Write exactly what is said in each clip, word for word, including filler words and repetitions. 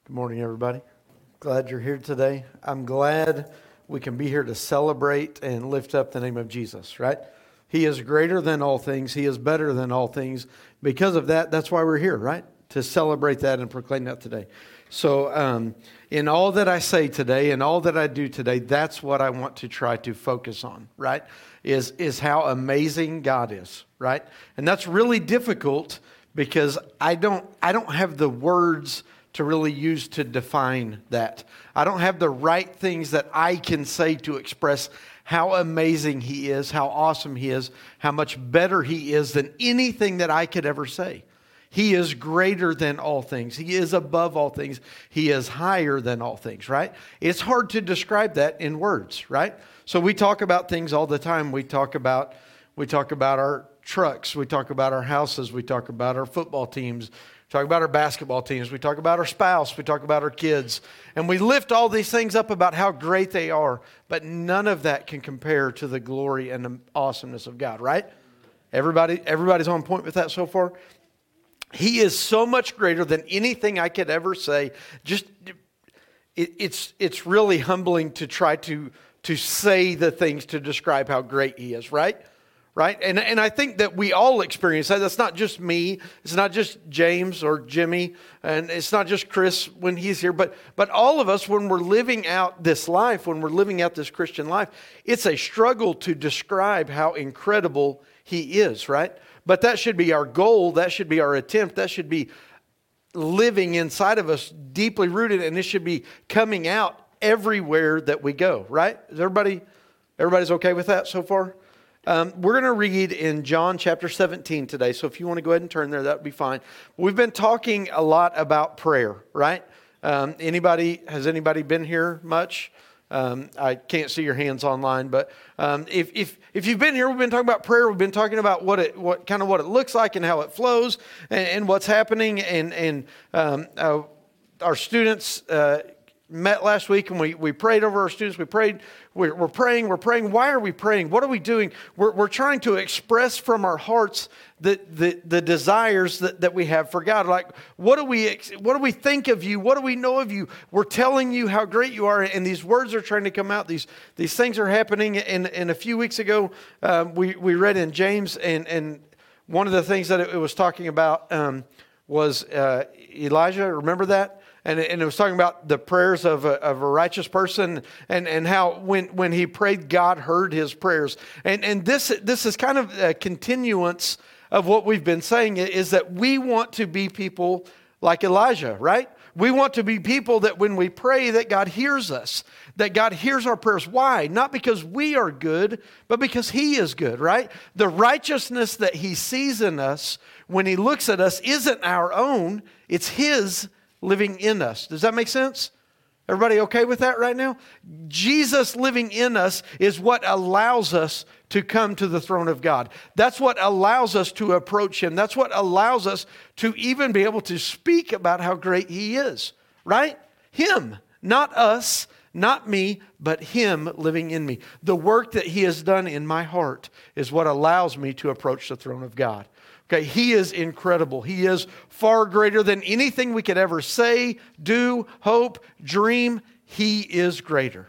Good morning, everybody. Glad you're here today. I'm glad we can be here to celebrate and lift up the name of Jesus, right? He is greater than all things. He is better than all things. Because of that, that's why we're here, right? To celebrate that and proclaim that today. So um, in all that I say today and all that I do today, that's what I want to try to focus on, right? Is, is how amazing God is, right? And that's really difficult because I don't, I don't have the words to really use to define that. I don't have the right things that I can say to express how amazing He is, how awesome He is, how much better He is than anything that I could ever say. He is greater than all things. He is above all things. He is higher than all things, right? It's hard to describe that in words, right? So we talk about things all the time. We talk about, we talk about our trucks. We talk about our houses. We talk about our football teams. We talk about our basketball teams. We talk about our spouse. We talk about our kids. And we lift all these things up about how great they are. But none of that can compare to the glory and the awesomeness of God, right? Everybody, everybody's on point with that so far? He is so much greater than anything I could ever say. Just it, it's it's really humbling to try to to say the things to describe how great He is, right? Right? And and I think that we all experience that. That's not just me. It's not just James or Jimmy. And it's not just Chris when he's here. But, but all of us, when we're living out this life, when we're living out this Christian life, it's a struggle to describe how incredible He is, right? But that should be our goal. That should be our attempt. That should be living inside of us, deeply rooted. And it should be coming out everywhere that we go, right? Is everybody, everybody's okay with that so far? Um, we're going to read in John chapter seventeen today. So if you want to go ahead and turn there, that would be fine. We've been talking a lot about prayer, right? Um, anybody, has anybody been here much? Um, I can't see your hands online, but um, if if if you've been here, we've been talking about prayer. We've been talking about what it what kind of what it looks like and how it flows and, and what's happening. And and um, uh, our students uh, met last week and we we prayed over our students. We prayed. We're, we're praying. We're praying. Why are we praying? What are we doing? We're we're trying to express from our hearts the the, the desires that, that we have for God. Like, what do we what do we think of you? What do we know of you? We're telling you how great you are, and these words are trying to come out. These these things are happening. And, and a few weeks ago, um, we we read in James, and and one of the things that it was talking about um, was uh, Elijah. Remember that? And it, and it was talking about the prayers of a, of a righteous person, and, and how when, when he prayed, God heard his prayers. And and this this is kind of a continuance of what we've been saying, is that we want to be people like Elijah, right? We want to be people that when we pray, that God hears us, that God hears our prayers. Why? Not because we are good, but because He is good, right? The righteousness that He sees in us when He looks at us isn't our own, it's His living in us. Does that make sense? Everybody okay with that right now? Jesus living in us is what allows us to come to the throne of God. That's what allows us to approach Him. That's what allows us to even be able to speak about how great He is, right? Him, not us, not me, but Him living in me. The work that He has done in my heart is what allows me to approach the throne of God. Okay, He is incredible. He is far greater than anything we could ever say, do, hope, dream. He is greater.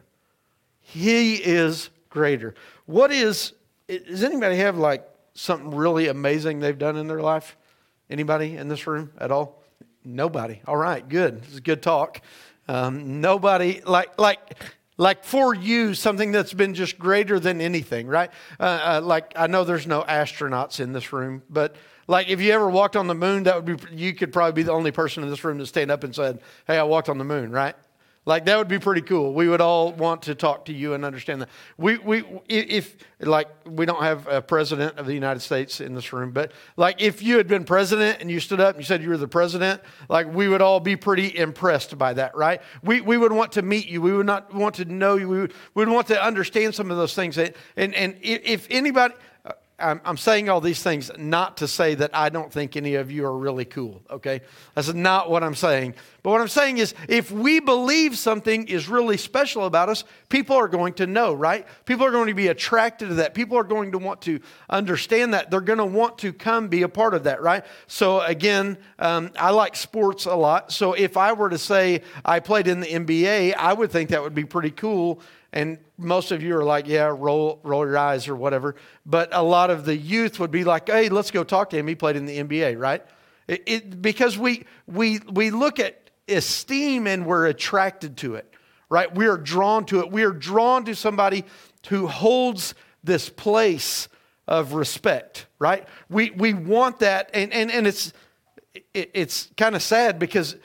He is greater. What is, does anybody have like something really amazing they've done in their life? Anybody in this room at all? Nobody. All right, good. This is good talk. Um, nobody, like, like, Like for you, something that's been just greater than anything, right? Uh, uh, like I know there's no astronauts in this room, but like if you ever walked on the moon, that would be, you could probably be the only person in this room to stand up and said, "Hey, I walked on the moon," right? Like that would be pretty cool. We would all want to talk to you and understand that. We we if like we don't have a president of the United States in this room, but like if you had been president and you stood up and you said you were the president, like we would all be pretty impressed by that, right? We we would want to meet you. We would not want to know you. We would, we would want to understand some of those things. And and if anybody, I'm, I'm saying all these things not to say that I don't think any of you are really cool, okay? That's not what I'm saying. But what I'm saying is if we believe something is really special about us, people are going to know, right? People are going to be attracted to that. People are going to want to understand that. They're going to want to come be a part of that, right? So again, um, I like sports a lot. So if I were to say I played in the N B A, I would think that would be pretty cool. And most of you are like, yeah, roll roll your eyes or whatever. But a lot of the youth would be like, hey, let's go talk to him. He played in the N B A, right? It, it, because we we we look at esteem and we're attracted to it, right? We are drawn to it. We are drawn to somebody who holds this place of respect, right? We we want that, and and and it's it, it's kind of sad because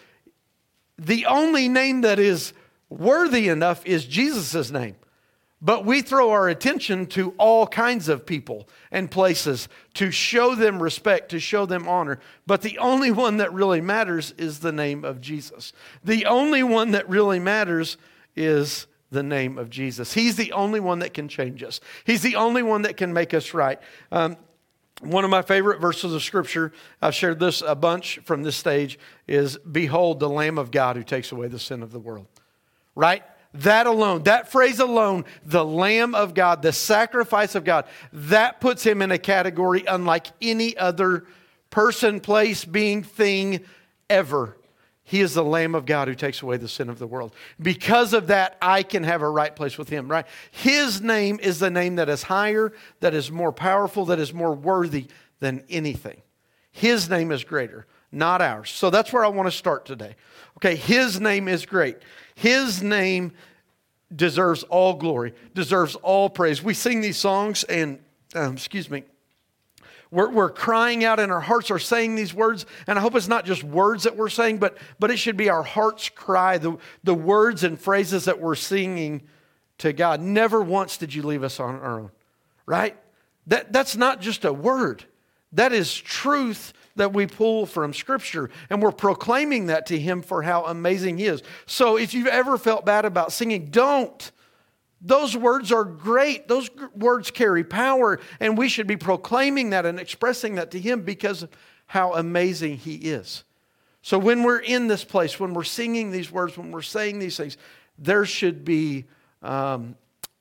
the only name that is worthy enough is Jesus' name. But we throw our attention to all kinds of people and places to show them respect, to show them honor. But the only one that really matters is the name of Jesus. The only one that really matters is the name of Jesus. He's the only one that can change us. He's the only one that can make us right. Um, One of my favorite verses of Scripture, I've shared this a bunch from this stage, is behold the Lamb of God who takes away the sin of the world. Right? That alone, that phrase alone, the Lamb of God, the sacrifice of God, that puts him in a category unlike any other person, place, being, thing ever. He is the Lamb of God who takes away the sin of the world. Because of that, I can have a right place with him, right? His name is the name that is higher, that is more powerful, that is more worthy than anything. His name is greater, not ours. So that's where I want to start today. Okay, his name is great. His name deserves all glory, deserves all praise. We sing these songs and, um, excuse me, we're, we're crying out and our hearts are saying these words. And I hope it's not just words that we're saying, but, but it should be our heart's cry, the, the words and phrases that we're singing to God. Never once did you leave us on our own, right? That, that's not just a word. That is truth that we pull from Scripture, and we're proclaiming that to him for how amazing he is. So if you've ever felt bad about singing, don't. Those words are great. Those words carry power, and we should be proclaiming that and expressing that to him because of how amazing he is. So when we're in this place, when we're singing these words, when we're saying these things, there should be um,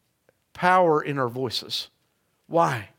power in our voices. Why?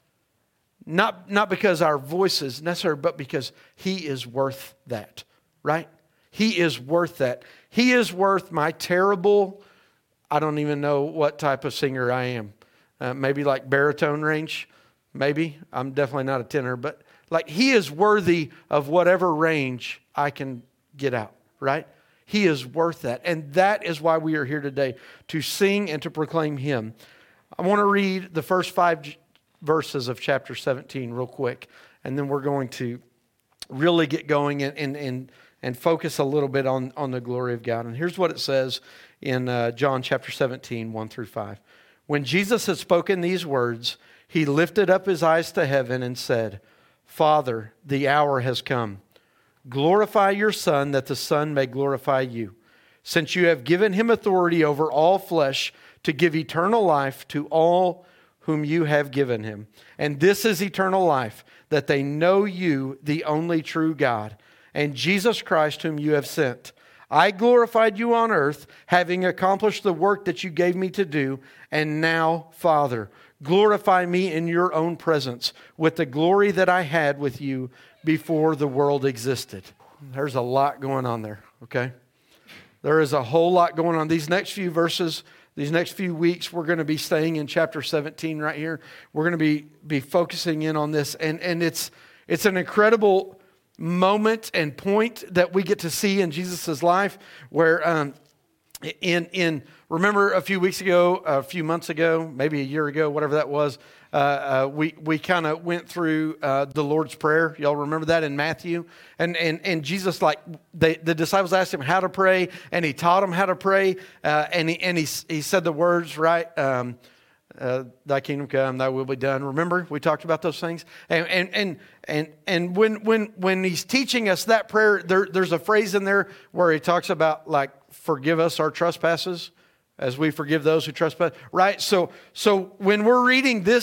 Not, not because our voice is necessary, but because he is worth that, right? He is worth that. He is worth my terrible, I don't even know what type of singer I am. Uh, maybe like baritone range, maybe. I'm definitely not a tenor, but like he is worthy of whatever range I can get out, right? He is worth that. And that is why we are here today, to sing and to proclaim him. I want to read the first five verses of chapter seventeen real quick, and then we're going to really get going and and and, and focus a little bit on, on the glory of God. And here's what it says in uh, John chapter seventeen, one through five. When Jesus had spoken these words, he lifted up his eyes to heaven and said, Father, the hour has come. Glorify your Son, that the Son may glorify you, since you have given him authority over all flesh to give eternal life to all whom you have given him. And this is eternal life, that they know you, the only true God, and Jesus Christ whom you have sent. I glorified you on earth, having accomplished the work that you gave me to do. And now, Father, glorify me in your own presence with the glory that I had with you before the world existed. There's a lot going on there, okay? There is a whole lot going on. These next few verses, these next few weeks, we're going to be staying in chapter seventeen right here. We're going to be, be focusing in on this. And, and it's, it's an incredible moment and point that we get to see in Jesus' life where um, in, in, remember a few weeks ago, a few months ago, maybe a year ago, whatever that was, uh, uh, we, we kind of went through uh, the Lord's Prayer. Y'all remember that in Matthew? And and and Jesus, like, they, the disciples asked him how to pray, and he taught them how to pray, uh, and he and he, he said the words, right? Um, uh, thy kingdom come, thy will be done. Remember, we talked about those things. And and and and, and when when when he's teaching us that prayer, there, there's a phrase in there where he talks about, like, forgive us our trespasses, as we forgive those who trespass, right? So, so when we're reading this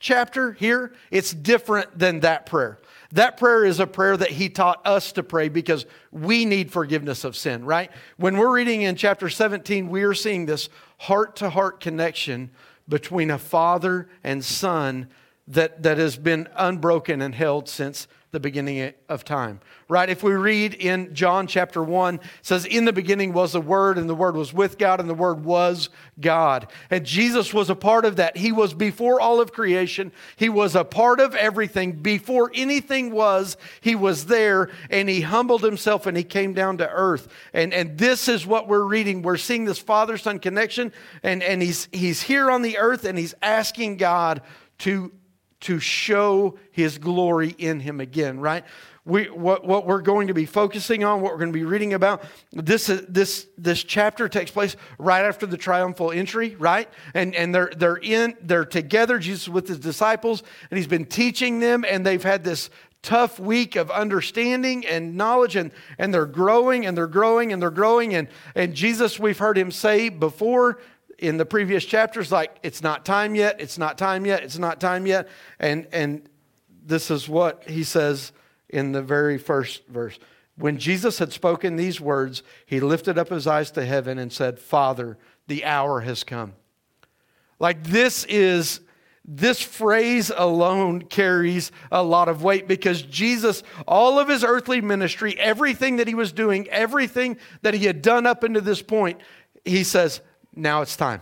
chapter here, it's different than that prayer. That prayer is a prayer that he taught us to pray because we need forgiveness of sin, right? When we're reading in chapter seventeen, we are seeing this heart-to-heart connection between a father and son that, that has been unbroken and held since the beginning of time, right? If we read in John chapter one, it says, in the beginning was the Word, and the Word was with God, and the Word was God. And Jesus was a part of that. He was before all of creation. He was a part of everything. Before anything was, he was there, and he humbled himself, and he came down to earth. And, and this is what we're reading. We're seeing this father-son connection, and, and he's, he's here on the earth, and he's asking God to to show his glory in him again, right? We, what, what we're going to be focusing on, what we're going to be reading about, this, this, this chapter takes place right after the triumphal entry, right? And, and they're, they're in, they're together, Jesus with his disciples, and he's been teaching them, and they've had this tough week of understanding and knowledge, and, and they're growing, and they're growing, and they're growing, and, and Jesus, we've heard him say before, in the previous chapters, like, it's not time yet, it's not time yet, it's not time yet. And, and this is what he says in the very first verse. When Jesus had spoken these words, he lifted up his eyes to heaven and said, Father, the hour has come. Like, this is, this phrase alone carries a lot of weight, because Jesus, all of his earthly ministry, everything that he was doing, everything that he had done up into this point, he says, now it's time.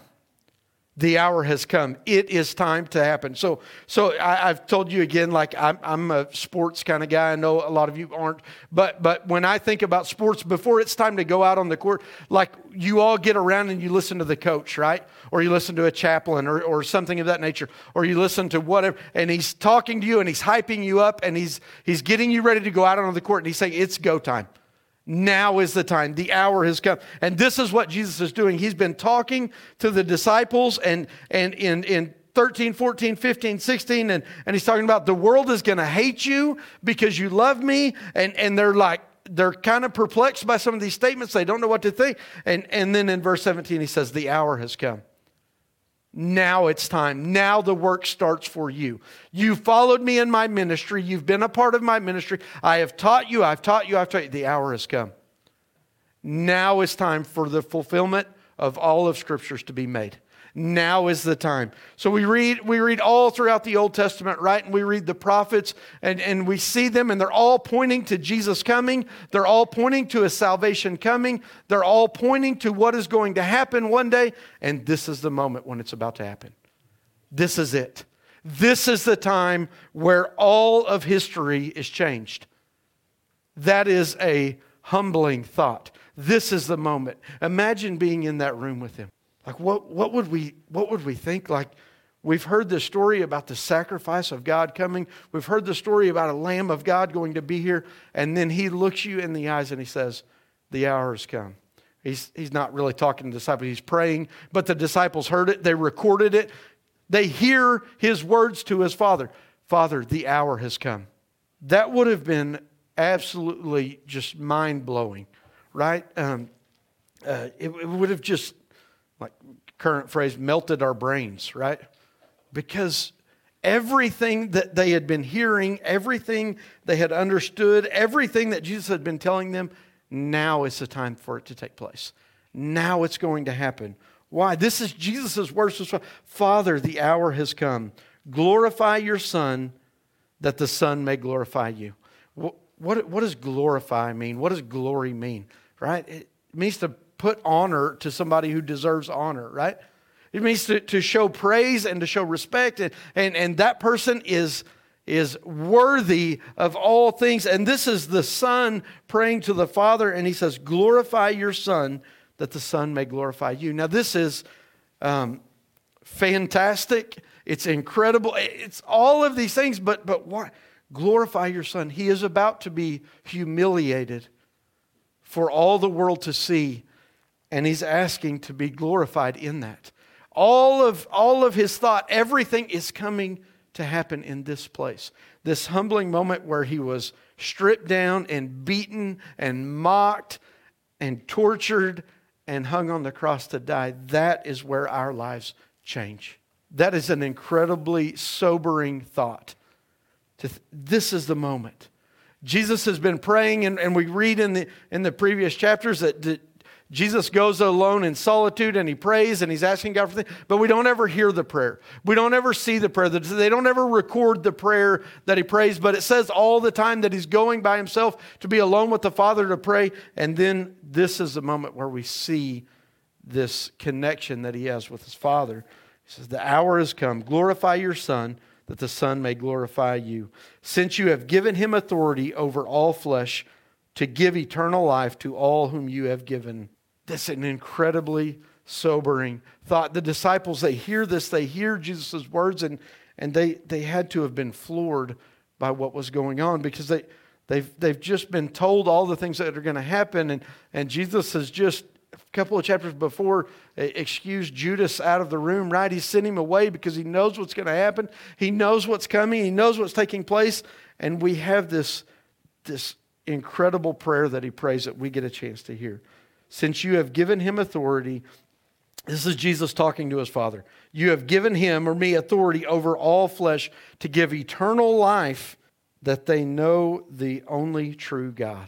The hour has come. It is time to happen. So, so I, I've told you again, like I'm, I'm a sports kind of guy. I know a lot of you aren't, but but when I think about sports, before it's time to go out on the court, like you all get around and you listen to the coach, right? Or you listen to a chaplain, or or something of that nature, or you listen to whatever, and he's talking to you and he's hyping you up, and he's he's getting you ready to go out on the court, and he's saying it's go time. Now is the time. The hour has come. And this is what Jesus is doing. He's been talking to the disciples, and, and in, in thirteen, fourteen, fifteen, sixteen, and, and he's talking about the world is going to hate you because you love me. And, and they're like, they're kind of perplexed by some of these statements. They don't know what to think. And, and then in verse seventeen, he says, the hour has come. Now it's time. Now the work starts for you. You followed me in my ministry. You've been a part of my ministry. I have taught you. I've taught you. I've taught you. The hour has come. Now is time for the fulfillment of all of Scriptures to be made. Now is the time. So we read we read all throughout the Old Testament, right? And we read the prophets, and, and we see them, and they're all pointing to Jesus coming. They're all pointing to a salvation coming. They're all pointing to what is going to happen one day. And this is the moment when it's about to happen. This is it. This is the time where all of history is changed. That is a humbling thought. This is the moment. Imagine being in that room with him. Like, what, what would we what would we think? Like, we've heard the story about the sacrifice of God coming. We've heard the story about a Lamb of God going to be here. And then he looks you in the eyes and he says, the hour has come. He's, he's not really talking to the disciples. He's praying. But the disciples heard it. They recorded it. They hear his words to his Father. Father, the hour has come. That would have been absolutely just mind-blowing, right? Um, uh, it, it would have just, like current phrase, melted our brains, right? Because everything that they had been hearing, everything they had understood, everything that Jesus had been telling them, now is the time for it to take place. Now it's going to happen. Why? This is Jesus' words. Father, the hour has come. Glorify your Son, that the Son may glorify you. What, what, what does glorify mean? What does glory mean? Right? It means to put honor to somebody who deserves honor, right? It means to, to show praise and to show respect, and, and, and that person is, is worthy of all things. And this is the Son praying to the Father, and he says, glorify your Son, that the Son may glorify you. Now this is um, fantastic. It's incredible. It's all of these things, but, but why? Glorify your Son. He is about to be humiliated for all the world to see. And he's asking to be glorified in that. All of, all of his thought, everything is coming to happen in this place. This humbling moment where he was stripped down and beaten and mocked and tortured and hung on the cross to die. That is where our lives change. That is an incredibly sobering thought. To th- this is the moment. Jesus has been praying, and, and we read in the in the previous chapters that, that Jesus goes alone in solitude and he prays and he's asking God for things, but we don't ever hear the prayer. We don't ever see the prayer. They don't ever record the prayer that he prays, but it says all the time that he's going by himself to be alone with the Father to pray. And then this is the moment where we see this connection that he has with his Father. He says, the hour has come. Glorify your Son, that the Son may glorify you. Since you have given him authority over all flesh to give eternal life to all whom you have given. That's an incredibly sobering thought. The disciples, they hear this, they hear Jesus' words, and, and they, they had to have been floored by what was going on, because they, they've, they've just been told all the things that are going to happen, and, and Jesus has just, a couple of chapters before, excused Judas out of the room, right? He sent him away because he knows what's going to happen. He knows what's coming. He knows what's taking place, and we have this, this incredible prayer that he prays that we get a chance to hear. Since you have given him authority, this is Jesus talking to his Father. You have given him or me authority over all flesh to give eternal life, that they know the only true God.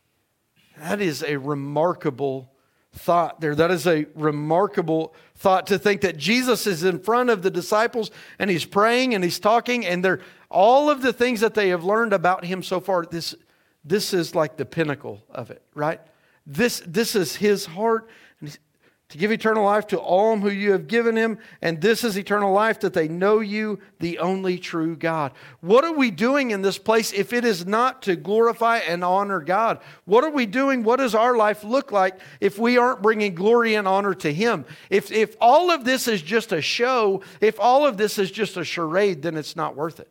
That is a remarkable thought there. That is a remarkable thought, to think that Jesus is in front of the disciples and he's praying and he's talking, and they're all of the things that they have learned about him so far. This, this is like the pinnacle of it, right? This, this is his heart, and to give eternal life to all who you have given him. And this is eternal life, that they know you, the only true God. What are we doing in this place if it is not to glorify and honor God? What are we doing? What does our life look like if we aren't bringing glory and honor to him? If, if all of this is just a show, if all of this is just a charade, then it's not worth it.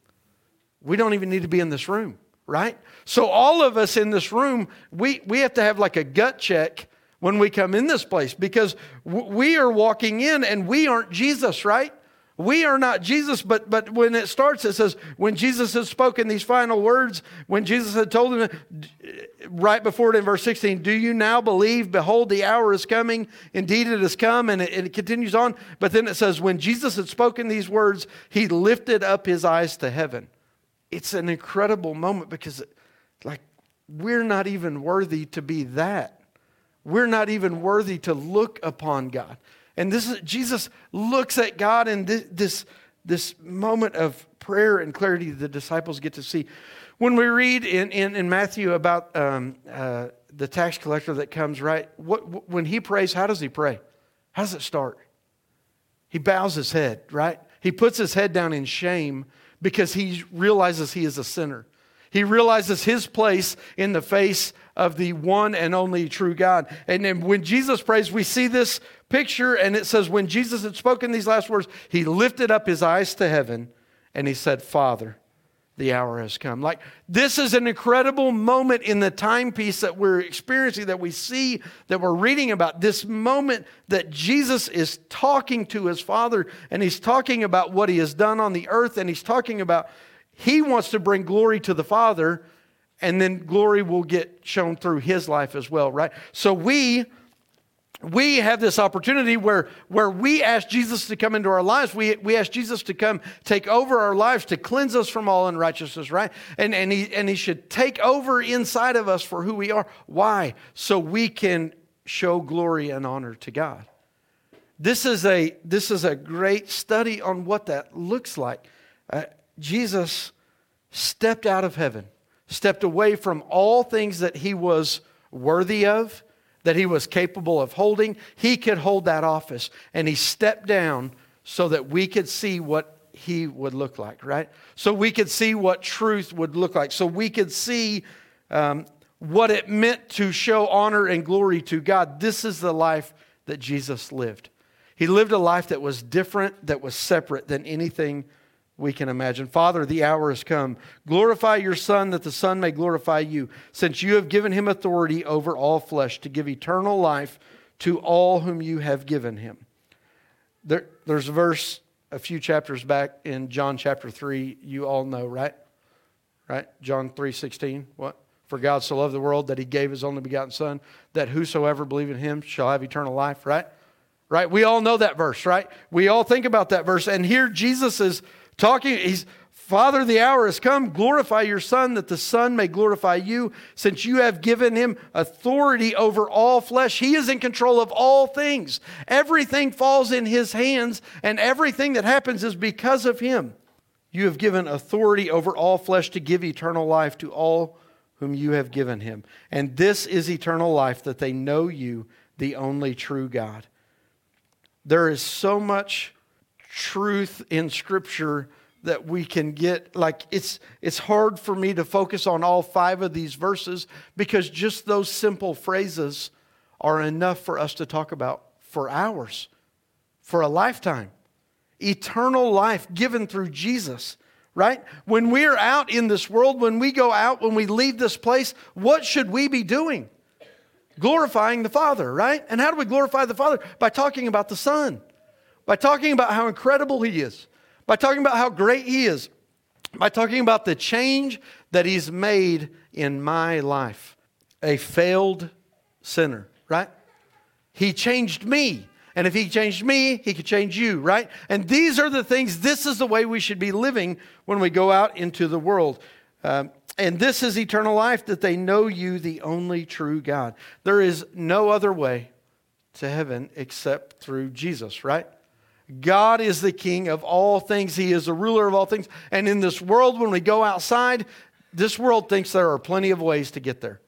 We don't even need to be in this room. Right? So all of us in this room, we, we have to have like a gut check when we come in this place, because w- we are walking in and we aren't Jesus, right? We are not Jesus, but, but when it starts, it says, when Jesus had spoken these final words, when Jesus had told them, right before it in verse sixteen, do you now believe? Behold, the hour is coming. Indeed, it has come. And it, and it continues on. But then it says, when Jesus had spoken these words, he lifted up his eyes to heaven. It's an incredible moment, because like we're not even worthy to be that. We're not even worthy to look upon God. And this is, Jesus looks at God in this, this, this moment of prayer and clarity the disciples get to see. When we read in, in, in Matthew about um, uh, the tax collector that comes, right? What, when he prays, how does he pray? How does it start? He bows his head, right? He puts his head down in shame, because he realizes he is a sinner. He realizes his place in the face of the one and only true God. And then when Jesus prays, we see this picture, and it says, when Jesus had spoken these last words, he lifted up his eyes to heaven and he said, Father, the hour has come. Like, this is an incredible moment in the timepiece that we're experiencing, that we see, that we're reading about. This moment that Jesus is talking to his Father, and he's talking about what he has done on the earth, and he's talking about he wants to bring glory to the Father, and then glory will get shown through his life as well, right? So we... We have this opportunity where, where we ask Jesus to come into our lives. We, we ask Jesus to come take over our lives, to cleanse us from all unrighteousness, right? And, and, he, and he should take over inside of us for who we are. Why? So we can show glory and honor to God. This is a, this is a great study on what that looks like. Uh, Jesus stepped out of heaven, stepped away from all things that he was worthy of, that he was capable of holding. He could hold that office. And he stepped down so that we could see what he would look like, right? So we could see what truth would look like. So we could see um, what it meant to show honor and glory to God. This is the life that Jesus lived. He lived a life that was different, that was separate than anything we can imagine. Father, the hour has come. Glorify your Son, that the Son may glorify you, since you have given him authority over all flesh to give eternal life to all whom you have given him. There, there's a verse a few chapters back in John chapter three, you all know, right? Right? John three sixteen. What? For God so loved the world that he gave his only begotten Son, that whosoever believe in him shall have eternal life, right? right? We all know that verse, right? We all think about that verse. And here Jesus is talking, he's, Father, the hour has come. Glorify your Son, that the Son may glorify you, since you have given him authority over all flesh. He is in control of all things. Everything falls in his hands, and everything that happens is because of him. You have given authority over all flesh to give eternal life to all whom you have given him. And this is eternal life, that they know you, the only true God. There is so much truth in Scripture that we can get. Like, it's it's hard for me to focus on all five of these verses, because just those simple phrases are enough for us to talk about for hours, for a lifetime. Eternal life given through Jesus, right? When we're out in this world, when we go out, when we leave this place, what should we be doing? Glorifying the Father, right? And how do we glorify the Father? By talking about the Son, by talking about how incredible He is, by talking about how great He is, by talking about the change that He's made in my life. A failed sinner, right? He changed me. And if He changed me, He could change you, right? And these are the things, this is the way we should be living when we go out into the world. Um, and this is eternal life, that they know you, the only true God. There is no other way to heaven except through Jesus, right? God is the King of all things. He is the ruler of all things. And in this world, when we go outside, this world thinks there are plenty of ways to get there.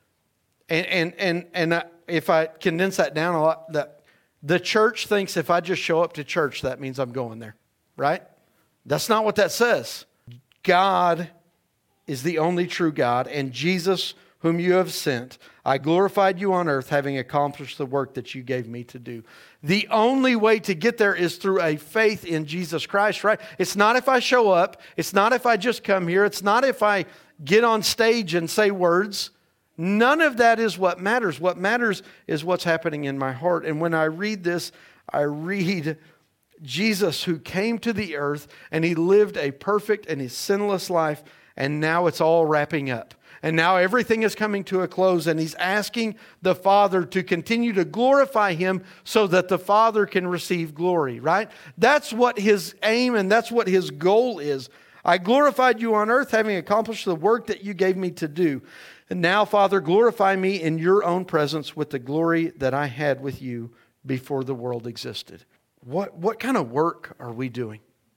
And and and and if I condense that down a lot, that the church thinks if I just show up to church, that means I'm going there, right? That's not what that says. God is the only true God, and Jesus, whom you have sent, I glorified you on earth, having accomplished the work that you gave me to do. The only way to get there is through a faith in Jesus Christ, right? It's not if I show up. It's not if I just come here. It's not if I get on stage and say words. None of that is what matters. What matters is what's happening in my heart. And when I read this, I read Jesus, who came to the earth, and He lived a perfect and a sinless life, and now it's all wrapping up. And now everything is coming to a close, and He's asking the Father to continue to glorify Him so that the Father can receive glory, right? That's what His aim and that's what His goal is. I glorified you on earth, having accomplished the work that you gave me to do. And now, Father, glorify me in your own presence with the glory that I had with you before the world existed. What, what kind of work are we doing?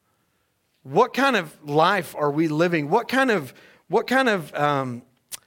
What kind of life are we living? What kind of, what kind of, um,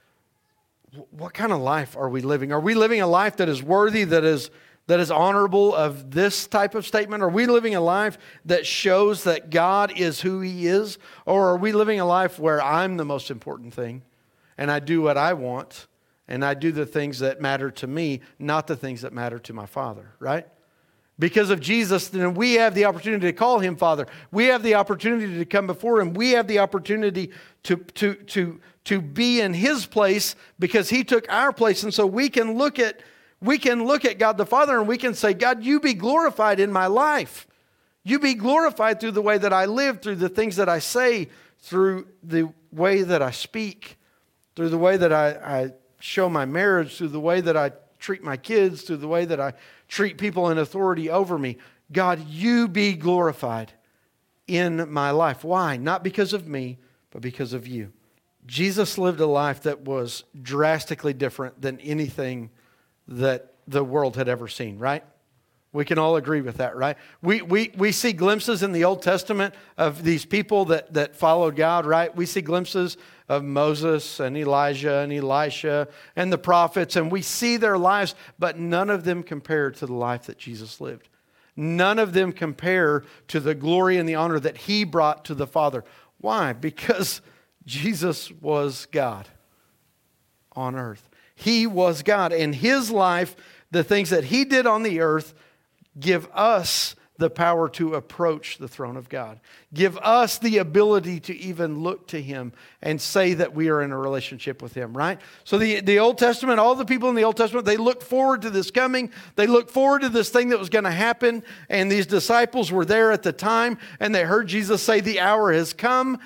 what kind of life are we living? Are we living a life that is worthy, that is, that is honorable of this type of statement? Are we living a life that shows that God is who He is? Or are we living a life where I'm the most important thing, and I do what I want, and I do the things that matter to me, not the things that matter to my Father, right? Because of Jesus, then we have the opportunity to call Him Father. We have the opportunity to come before Him. We have the opportunity to, to, to, to be in His place because He took our place. And so we can look at, we can look at God the Father, and we can say, God, you be glorified in my life. You be glorified through the way that I live, through the things that I say, through the way that I speak, through the way that I, I show my marriage, through the way that I treat my kids, through the way that I treat people in authority over me. God, you be glorified in my life. Why? Not because of me, but because of you. Jesus lived a life that was drastically different than anything that the world had ever seen, right? We can all agree with that, right? We we we see glimpses in the Old Testament of these people that, that followed God, right? We see glimpses of Moses and Elijah and Elisha and the prophets, and we see their lives, but none of them compare to the life that Jesus lived. None of them compare to the glory and the honor that He brought to the Father. Why? Because Jesus was God on earth. He was God, and His life, the things that He did on the earth, give us the power to approach the throne of God. Give us the ability to even look to Him and say that we are in a relationship with Him, right? So the, the Old Testament, all the people in the Old Testament, they looked forward to this coming. They looked forward to this thing that was going to happen. And these disciples were there at the time, and they heard Jesus say, the hour has come.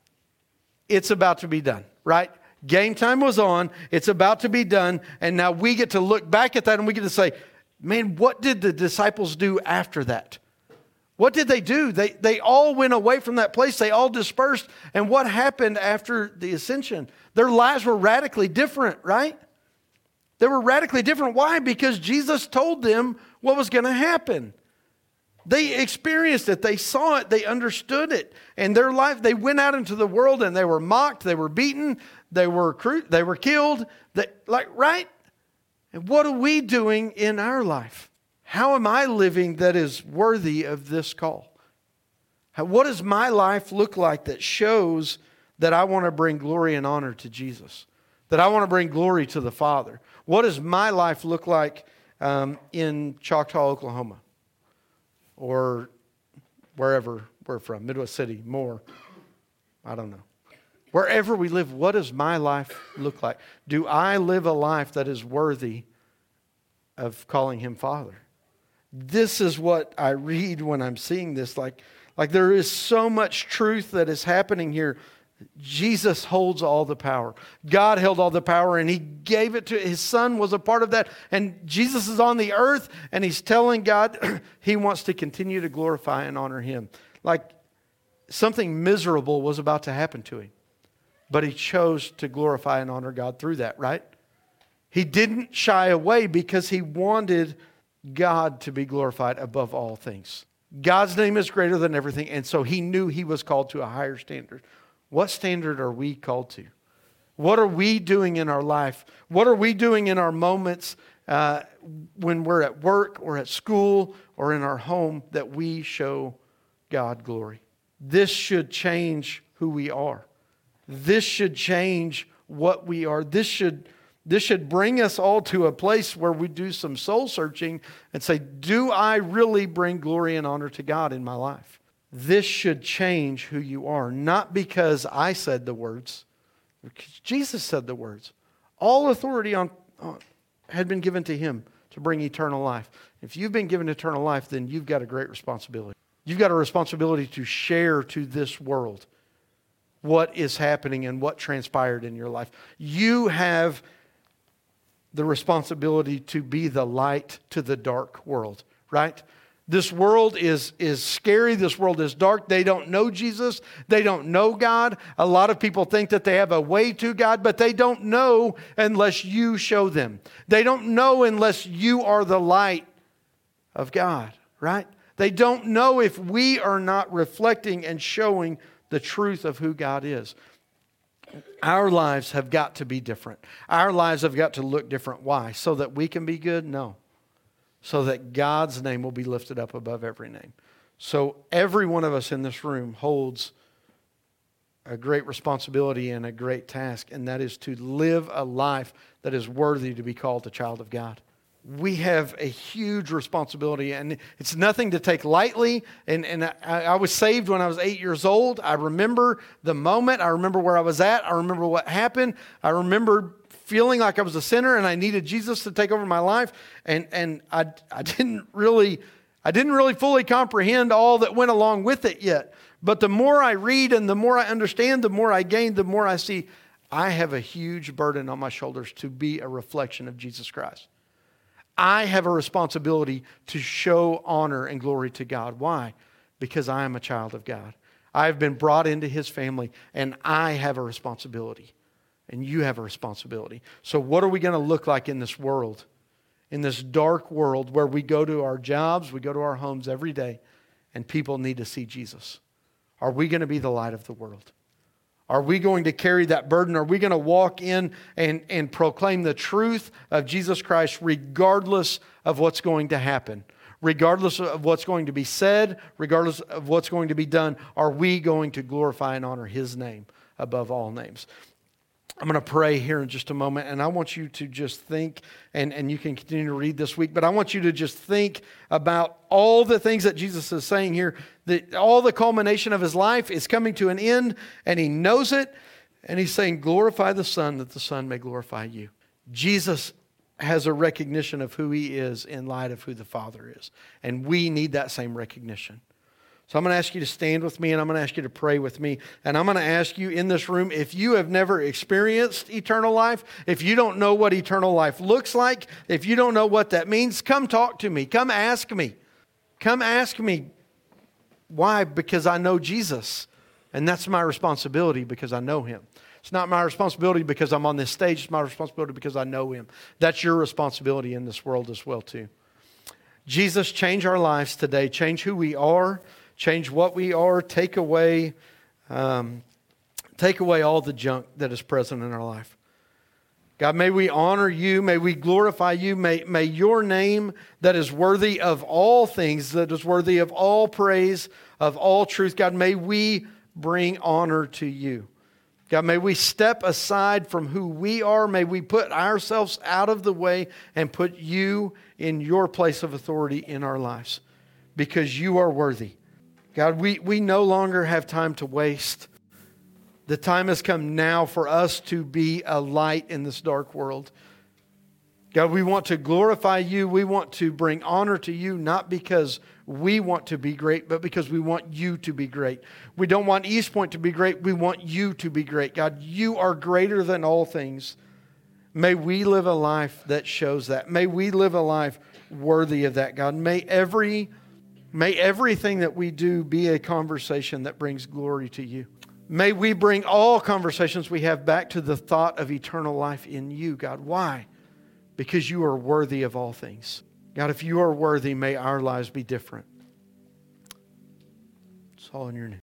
It's about to be done, right? Game time was on. It's about to be done. And now we get to look back at that, and we get to say, Man, what did the disciples do after that? What did they do? They, they all went away from that place. They all dispersed. And what happened after the ascension? Their lives were radically different, right? They were radically different. Why? Because Jesus told them what was going to happen. They experienced it. They saw it. They understood it. And their life, they went out into the world and they were mocked. They were beaten. They were cru- they were killed. They, like, right? And what are we doing in our life? How am I living that is worthy of this call? How, what does my life look like that shows that I want to bring glory and honor to Jesus? That I want to bring glory to the Father? What does my life look like um, in Choctaw, Oklahoma? Or wherever we're from, Midwest City, Moore, I don't know. Wherever we live, what does my life look like? Do I live a life that is worthy of calling Him Father? This is what I read when I'm seeing this. Like, like there is so much truth that is happening here. Jesus holds all the power. God held all the power and He gave it to His Son was a part of that. And Jesus is on the earth and He's telling God He wants to continue to glorify and honor Him. Like something miserable was about to happen to Him. But He chose to glorify and honor God through that, right? He didn't shy away because He wanted God to be glorified above all things. God's name is greater than everything, and so He knew He was called to a higher standard. What standard are we called to? What are we doing in our life? What are we doing in our moments uh, when we're at work or at school or in our home that we show God glory? This should change who we are. This should change what we are. This should This should bring us all to a place where we do some soul searching and say, do I really bring glory and honor to God in my life? This should change who you are. Not because I said the words. Because Jesus said the words. All authority on, on had been given to Him to bring eternal life. If you've been given eternal life, then you've got a great responsibility. You've got a responsibility to share to this world what is happening and what transpired in your life. You have the responsibility to be the light to the dark world, right? This world is, is scary. This world is dark. They don't know Jesus. They don't know God. A lot of people think that they have a way to God, but they don't know unless you show them. They don't know unless you are the light of God, right? They don't know if we are not reflecting and showing the truth of who God is. Our lives have got to be different. Our lives have got to look different. Why? So that we can be good? No. So that God's name will be lifted up above every name. So every one of us in this room holds a great responsibility and a great task, and that is to live a life that is worthy to be called a child of God. We have a huge responsibility, and it's nothing to take lightly. And, and I, I was saved when I was eight years old. I remember the moment. I remember where I was at. I remember what happened. I remember feeling like I was a sinner and I needed Jesus to take over my life. And, and I, I didn't really, I didn't really fully comprehend all that went along with it yet. But the more I read and the more I understand, the more I gain, the more I see I have a huge burden on my shoulders to be a reflection of Jesus Christ. I have a responsibility to show honor and glory to God. Why? Because I am a child of God. I have been brought into His family, and I have a responsibility. And you have a responsibility. So what are we going to look like in this world? In this dark world where we go to our jobs, we go to our homes every day, and people need to see Jesus. Are we going to be the light of the world? Are we going to carry that burden? Are we going to walk in and, and proclaim the truth of Jesus Christ regardless of what's going to happen? Regardless of what's going to be said, regardless of what's going to be done, are we going to glorify and honor His name above all names? I'm going to pray here in just a moment, and I want you to just think, and, and you can continue to read this week, but I want you to just think about all the things that Jesus is saying here, that all the culmination of His life is coming to an end, and He knows it, and He's saying, glorify the Son, that the Son may glorify you. Jesus has a recognition of who He is in light of who the Father is, and we need that same recognition. So I'm going to ask you to stand with me, and I'm going to ask you to pray with me. And I'm going to ask you in this room, if you have never experienced eternal life, if you don't know what eternal life looks like, if you don't know what that means, come talk to me. Come ask me. Come ask me. Why? Because I know Jesus. And that's my responsibility because I know Him. It's not my responsibility because I'm on this stage. It's my responsibility because I know Him. That's your responsibility in this world as well too. Jesus, change our lives today. Change who we are. Change what we are. Take away, um, take away all the junk that is present in our life. God, may we honor You. May we glorify You. May, may Your name that is worthy of all things, that is worthy of all praise, of all truth, God, may we bring honor to You. God, may we step aside from who we are. May we put ourselves out of the way and put You in Your place of authority in our lives because You are worthy. God, we, we no longer have time to waste. The time has come now for us to be a light in this dark world. God, we want to glorify You. We want to bring honor to You, not because we want to be great, but because we want You to be great. We don't want East Point to be great. We want You to be great. God, You are greater than all things. May we live a life that shows that. May we live a life worthy of that, God. May every May everything that we do be a conversation that brings glory to You. May we bring all conversations we have back to the thought of eternal life in You, God. Why? Because You are worthy of all things. God, if You are worthy, may our lives be different. It's all in Your name.